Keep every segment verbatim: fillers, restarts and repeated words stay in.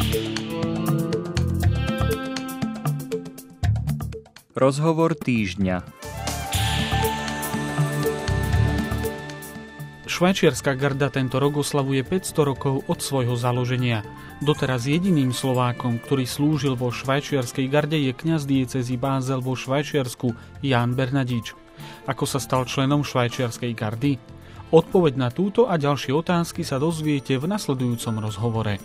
Rozhovor týždňa. Švajčiarska garda tento rok oslavuje päťsto rokov od svojho založenia. Doteraz jediným Slovákom, ktorý slúžil vo švajčiarskej garde, je kňaz diecézy Bázel vo Švajčiarsku Ján Bernadič. Ako sa stal členom švajčiarskej gardy? Odpoveď na túto a ďalšie otázky sa dozviete v nasledujúcom rozhovore.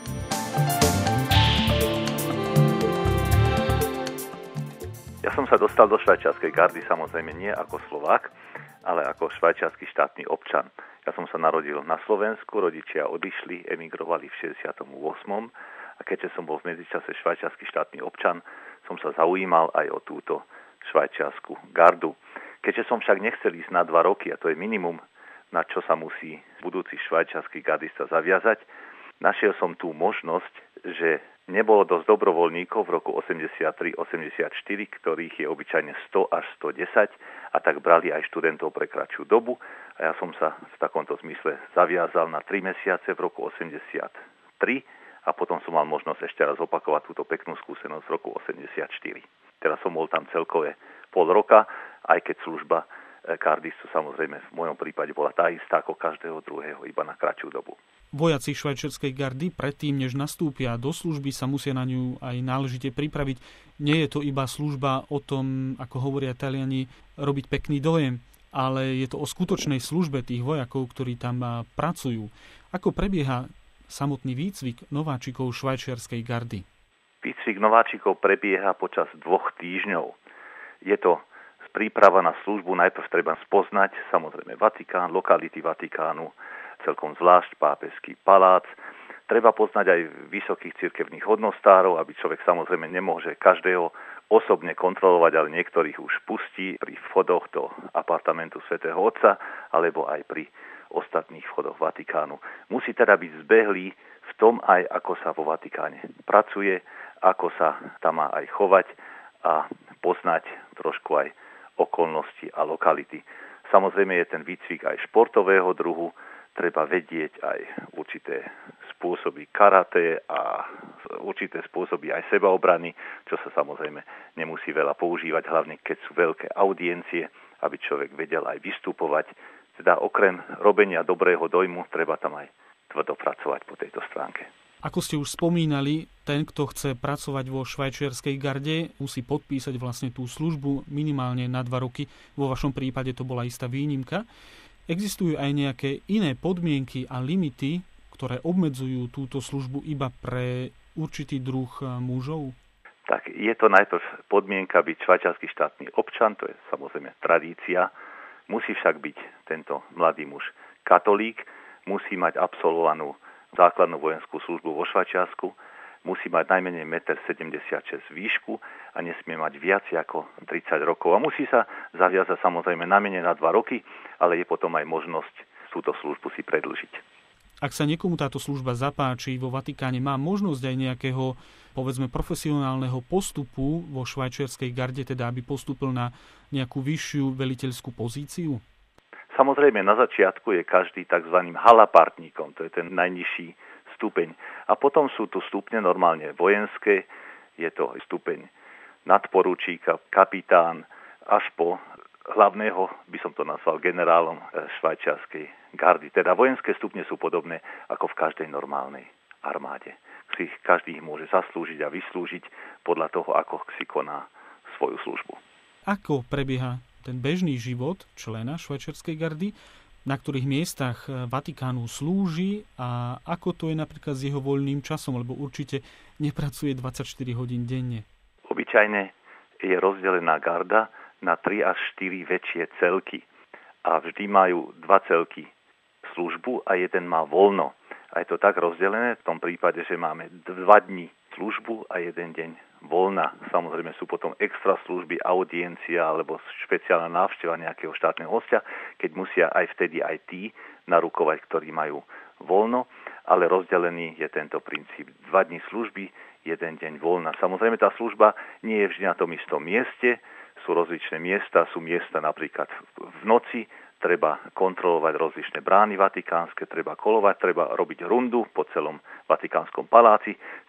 Ja som sa dostal do švajčiarskej gardy samozrejme nie ako Slovák, ale ako švajčiarsky štátny občan. Ja som sa narodil na Slovensku, rodičia odišli, emigrovali v šesťdesiatom ôsmom a keďže som bol v medzičase švajčiarsky štátny občan, som sa zaujímal aj o túto švajčiarsku gardu. Keďže som však nechcel ísť na dva roky, a to je minimum, na čo sa musí budúci švajčiarsky gardista zaviazať, našiel som tú možnosť, že nebolo dosť dobrovoľníkov v roku osemdesiattri osemdesiatštyri, ktorých je obyčajne sto až stodesať, a tak brali aj študentov pre kratšiu dobu. A ja som sa v takomto zmysle zaviazal na tri mesiace v roku osemdesiattri a potom som mal možnosť ešte raz opakovať túto peknú skúsenosť v roku osemdesiatštyri. Teraz som bol tam celkové pol roka, aj keď služba gardistu samozrejme v mojom prípade bola tá istá ako každého druhého, iba na kratšiu dobu. Vojaci švajčiarskej gardy predtým, než nastúpia do služby, sa musia na ňu aj náležite pripraviť. Nie je to iba služba o tom, ako hovoria Taliani, robiť pekný dojem, ale je to o skutočnej službe tých vojakov, ktorí tam pracujú. Ako prebieha samotný výcvik nováčikov švajčiarskej gardy? Výcvik nováčikov prebieha počas dvoch týždňov. Je to príprava na službu, najprv treba spoznať samozrejme Vatikán, lokality Vatikánu, celkom zvlášť pápežský palác. Treba poznať aj vysokých cirkevných hodnostárov, aby človek samozrejme nemôže každého osobne kontrolovať, ale niektorých už pustí pri vchodoch do apartamentu svätého Otca, alebo aj pri ostatných vchodoch Vatikánu. Musí teda byť zbehlý v tom aj, ako sa vo Vatikáne pracuje, ako sa tam má aj chovať a poznať trošku aj okolnosti a lokality. Samozrejme je ten výcvik aj športového druhu, treba vedieť aj určité spôsoby karate a určité spôsoby aj sebaobrany, čo sa samozrejme nemusí veľa používať, hlavne keď sú veľké audiencie, aby človek vedel aj vystupovať. Teda okrem robenia dobrého dojmu, treba tam aj tvrdo pracovať po tejto stránke. Ako ste už spomínali, ten, kto chce pracovať vo švajčiarskej garde, musí podpísať vlastne tú službu minimálne na dva roky. Vo vašom prípade to bola istá výnimka. Existujú aj nejaké iné podmienky a limity, ktoré obmedzujú túto službu iba pre určitý druh mužov? Tak je to najprv podmienka byť švajčiarsky štátny občan, to je samozrejme tradícia. Musí však byť tento mladý muž katolík, musí mať absolvovanú základnú vojenskú službu vo Švajčiarsku, musí mať najmenej jeden meter sedemdesiatšesť výšku a nesmie mať viac ako tridsať rokov. A musí sa zaviazať samozrejme najmenej na dva roky, ale je potom aj možnosť túto službu si predĺžiť. Ak sa niekomu táto služba zapáči vo Vatikáne, má možnosť aj nejakého, povedzme, profesionálneho postupu vo švajčiarskej garde, teda aby postúpil na nejakú vyššiu veliteľskú pozíciu? Samozrejme, na začiatku je každý tzv. Halapartníkom, to je ten najnižší stupeň. A potom sú tu stupne normálne vojenské, je to stupeň nadporučíka, kapitán, až po hlavného, by som to nazval generálom švajčiarskej gardy. Teda vojenské stupne sú podobné ako v každej normálnej armáde. Si každý môže zaslúžiť a vyslúžiť podľa toho, ako si koná svoju službu. Ako prebieha ten bežný život člena švajčiarskej gardy, na ktorých miestach Vatikánu slúži a ako to je napríklad s jeho voľným časom, lebo určite nepracuje dvadsaťštyri hodín denne. Obyčajne je rozdelená garda na tri až štyri väčšie celky a vždy majú dva celky službu a jeden má voľno. A je to tak rozdelené v tom prípade, že máme dva dni službu a jeden deň voľna. Samozrejme sú potom extra služby, audiencia alebo špeciálna návšteva nejakého štátneho hostia, keď musia aj vtedy aj tí narukovať, ktorí majú voľno, ale rozdelený je tento princíp. Dva dni služby, jeden deň voľna. Samozrejme tá služba nie je vždy na tom istom mieste, sú rozličné miesta, sú miesta napríklad v noci, treba kontrolovať rozličné brány vatikánske, treba kolovať, treba robiť rundu po celom Vatikánskom paláci s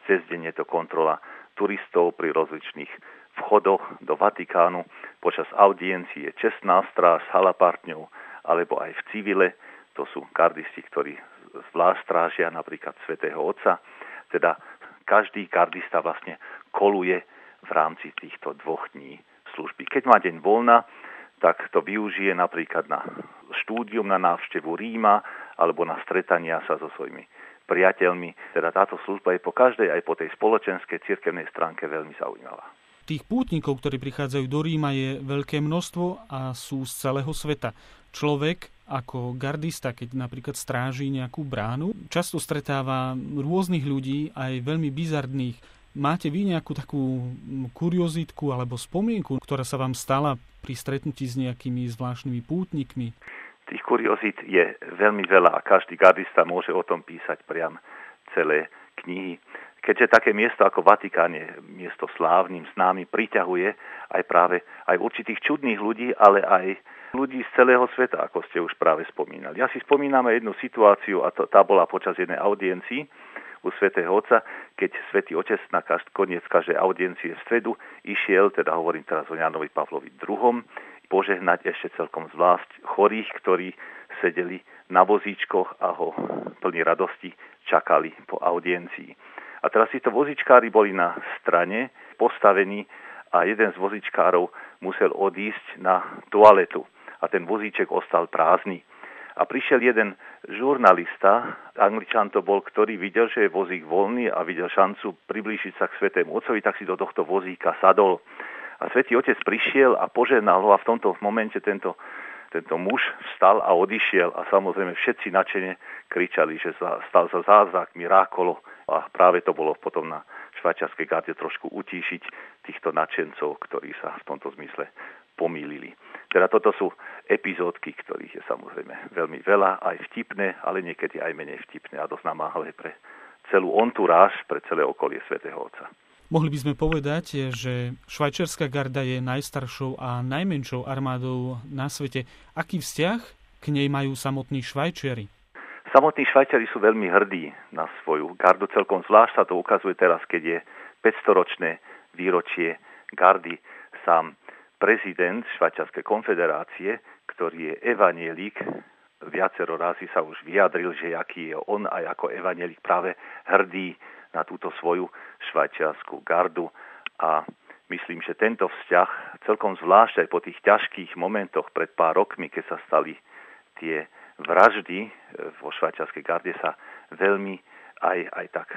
Cez deň je to kontrola turistov pri rozličných vchodoch do Vatikánu. Počas audiencií je čestná stráž s halapartňou, alebo aj v civile. To sú gardisti, ktorí zvlášť strážia napríklad svätého Otca. Teda každý gardista vlastne koluje v rámci týchto dvoch dní služby. Keď má deň voľna, tak to využije napríklad na štúdium, na návštevu Ríma alebo na stretania sa so svojimi priateľmi. Teda táto služba je po každej, aj po tej spoločenskej cirkevnej stránke veľmi zaujímavá. Tých pútnikov, ktorí prichádzajú do Ríma, je veľké množstvo a sú z celého sveta. Človek ako gardista, keď napríklad stráži nejakú bránu, často stretáva rôznych ľudí, aj veľmi bizarných. Máte vy nejakú takú kuriozitku alebo spomienku, ktorá sa vám stala pri stretnutí s nejakými zvláštnymi pútnikmi? Tých kuriozít je veľmi veľa a každý gardista môže o tom písať priam celé knihy. Keďže také miesto ako Vatikán je miesto slávnym, známy, priťahuje aj práve aj určitých čudných ľudí, ale aj ľudí z celého sveta, ako ste už práve spomínali. Ja si spomínam jednu situáciu, a to, tá bola počas jednej audiencii u svätého Otca, keď svätý Otec na každ- koniec každej audiencie v stredu išiel, teda hovorím teraz o Jánovi Pavlovi druhom, požehnať ešte celkom zvlášť chorých, ktorí sedeli na vozíčkoch a ho plní radosti čakali po audiencii. A teraz títo vozičkári boli na strane postavení a jeden z vozičkárov musel odísť na toaletu a ten vozíček ostal prázdny. A prišiel jeden žurnalista, Angličan to bol, ktorý videl, že je vozík voľný a videl šancu priblížiť sa k svätému Otcovi, tak si do tohto vozíka sadol. A svätý Otec prišiel a požehnal ho a v tomto momente tento, tento muž vstal a odišiel a samozrejme všetci nadšene kričali, že stal sa zázrak, mirákolo a práve to bolo potom na švajčiarskej garde trošku utíšiť týchto nadšencov, ktorí sa v tomto zmysle pomýlili. Teda toto sú epizódky, ktorých je samozrejme veľmi veľa, aj vtipné, ale niekedy aj menej vtipné a dosť namáhavé pre celú entourage, pre celé okolie svätého Otca. Mohli by sme povedať, že švajčiarska garda je najstaršou a najmenšou armádou na svete. Aký vzťah k nej majú samotní Švajčiari? Samotní Švajčiari sú veľmi hrdí na svoju gardu. Celkom zvlášť sa to ukazuje teraz, keď je päťstoročné výročie gardy. Sám prezident Švajčiarskej konfederácie, ktorý je evanjelík, viacero razy sa už vyjadril, že aký je on aj ako evanjelík práve hrdý na túto svoju švajčiarsku gardu a myslím, že tento vzťah celkom zvlášť aj po tých ťažkých momentoch pred pár rokmi, keď sa stali tie vraždy vo švajčiarskej garde, sa veľmi aj, aj tak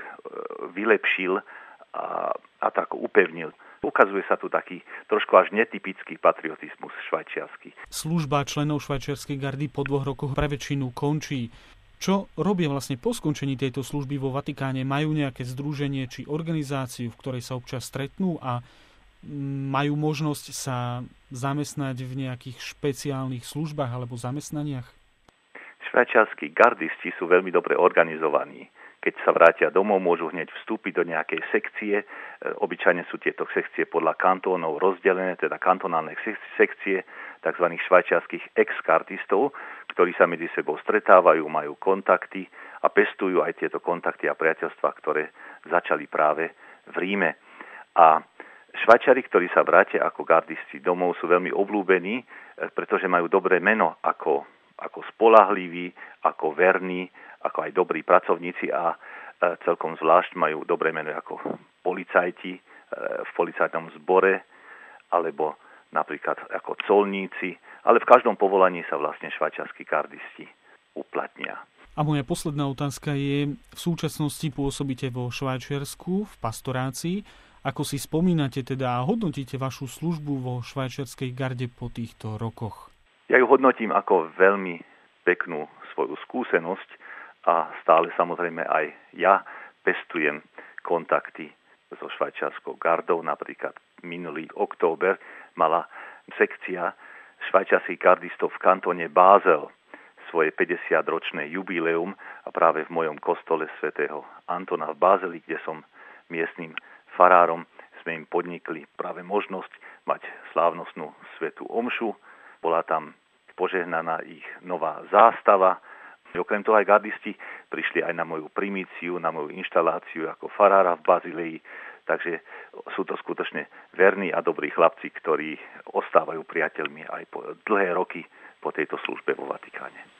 vylepšil a, a tak upevnil. Ukazuje sa tu taký trošku až netypický patriotizmus švajčiarsky. Služba členov švajčiarskej gardy po dvoch rokoch pre väčšinu končí. Čo robia vlastne po skončení tejto služby vo Vatikáne? Majú nejaké združenie či organizáciu, v ktorej sa občas stretnú a majú možnosť sa zamestnať v nejakých špeciálnych službách alebo zamestnaniach? Švajčiarski gardisti sú veľmi dobre organizovaní. Keď sa vrátia domov, môžu hneď vstúpiť do nejakej sekcie. Obyčajne sú tieto sekcie podľa kantónov rozdelené, teda kantonálne sekcie tzv. Švajčiarskych ex-gardistov, ktorí sa medzi sebou stretávajú, majú kontakty a pestujú aj tieto kontakty a priateľstvá, ktoré začali práve v Ríme. A Švajčiari, ktorí sa vrátia ako gardisti domov, sú veľmi obľúbení, pretože majú dobré meno ako, ako spolahliví, ako verní, ako aj dobrí pracovníci a celkom zvlášť majú dobré meno ako policajti v policajnom zbore alebo napríklad ako colníci, ale v každom povolaní sa vlastne švajčiarski gardisti uplatnia. A moja posledná otázka je, v súčasnosti pôsobíte vo Švajčiarsku v pastorácii. Ako si spomínate teda a hodnotíte vašu službu vo švajčiarskej garde po týchto rokoch? Ja ju hodnotím ako veľmi peknú svoju skúsenosť a stále samozrejme aj ja pestujem kontakty so švajčiarskou gardou. Napríklad minulý október mala sekcia švajčiarskych gardistov v kantóne Basel svoje päťdesiatročné jubileum a práve v mojom kostole svätého Antona v Bázeli, kde som miestnym farárom, sme im podnikli práve možnosť mať slávnostnú svätú omšu. Bola tam požehnaná ich nová zástava Okrem toho aj gardisti prišli aj na moju primíciu, na moju inštaláciu ako farára v Bazílii, takže sú to skutočne verní a dobrí chlapci, ktorí ostávajú priateľmi aj po dlhé roky po tejto službe vo Vatikáne.